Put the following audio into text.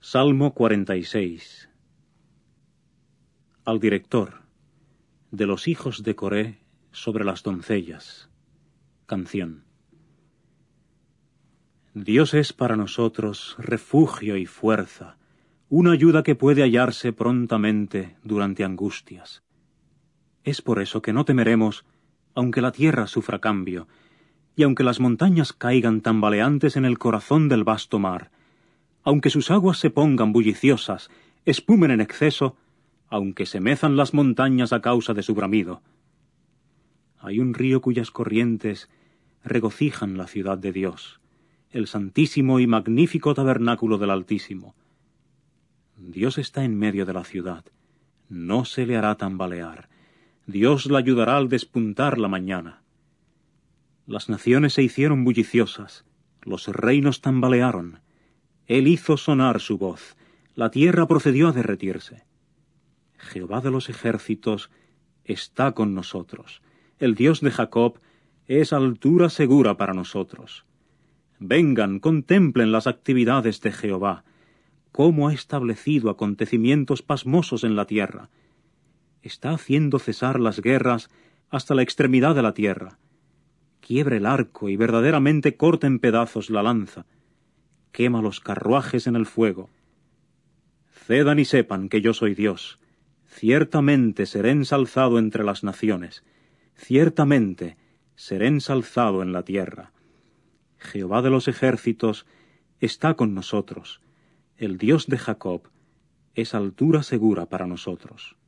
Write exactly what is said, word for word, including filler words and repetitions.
Salmo cuarenta y seis. Al director, de los hijos de Coré sobre las doncellas. Canción. Dios es para nosotros refugio y fuerza, una ayuda que puede hallarse prontamente durante angustias. Es por eso que no temeremos, aunque la tierra sufra cambio, y aunque las montañas caigan tambaleantes en el corazón del vasto mar, aunque sus aguas se pongan bulliciosas, espumen en exceso, aunque se mezan las montañas a causa de su bramido. Hay un río cuyas corrientes regocijan la ciudad de Dios, el santísimo y magnífico tabernáculo del Altísimo. Dios está en medio de la ciudad, no se le hará tambalear. Dios la ayudará al despuntar la mañana. Las naciones se hicieron bulliciosas, los reinos tambalearon. Él hizo sonar su voz, la tierra procedió a derretirse. Jehová de los ejércitos está con nosotros. El Dios de Jacob es altura segura para nosotros. Vengan, contemplen las actividades de Jehová, cómo ha establecido acontecimientos pasmosos en la tierra. Está haciendo cesar las guerras hasta la extremidad de la tierra. Quiebra el arco y verdaderamente corta en pedazos la lanza. Quema los carruajes en el fuego. Cedan y sepan que yo soy Dios. Ciertamente seré ensalzado entre las naciones. Ciertamente seré ensalzado en la tierra. Jehová de los ejércitos está con nosotros. El Dios de Jacob es altura segura para nosotros.